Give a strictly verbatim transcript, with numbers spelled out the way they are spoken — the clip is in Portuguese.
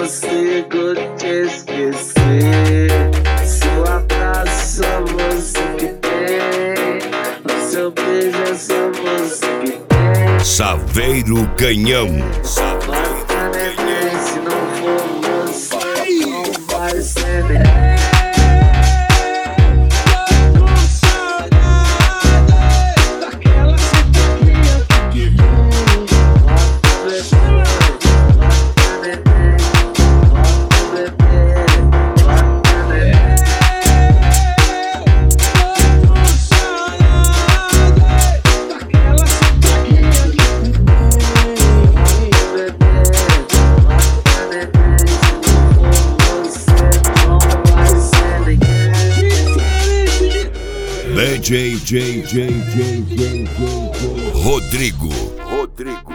consigo te esquecer. Seu abraço é a música que tem, o seu beijo é só música que tem. Saveiro Canhão. Bota neném, se não for você, não vai ser neném. D J, J, J, J, J, J, J, Rodrigo. Rodrigo.